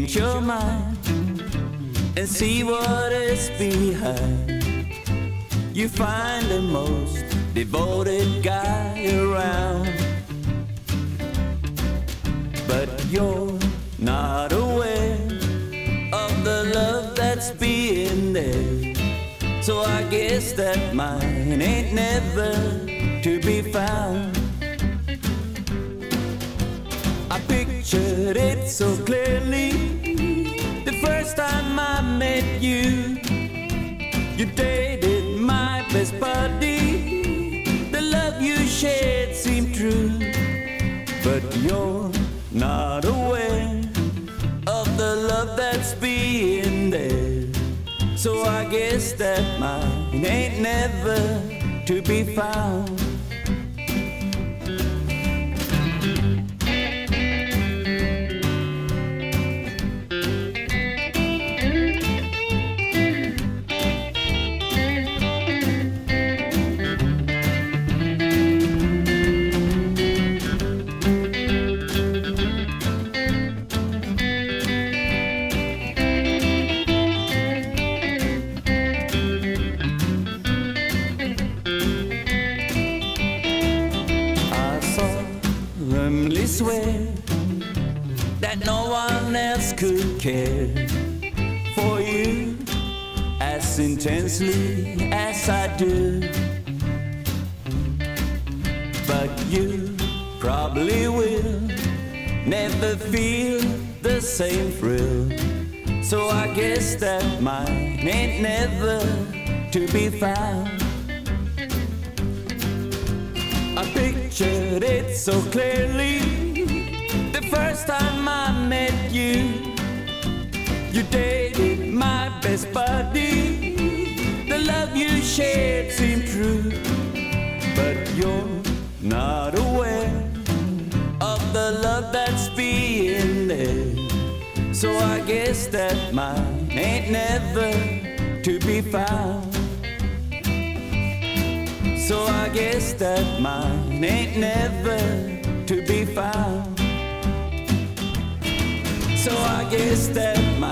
change your mind and see what is behind. You find the most devoted guy around, but you're not aware of the love that's being there. So I guess that mine ain't never to be found. I pictured it so clearly the first time I met you. You dated my best buddy. The love you shared seemed true, but you're not aware of the love that's being there. So I guess that mine ain't never to be found. Swear that no one else could care for you as intensely as I do. But you probably will never feel the same thrill. So I guess that mine ain't never to be found. I pictured it so clearly the first time I met you. You dated my best buddy. The love you shared seemed true, but you're not aware of the love that's being there. So I guess that mine ain't never to be found. So I guess that mine ain't never to be found. So I guess that mine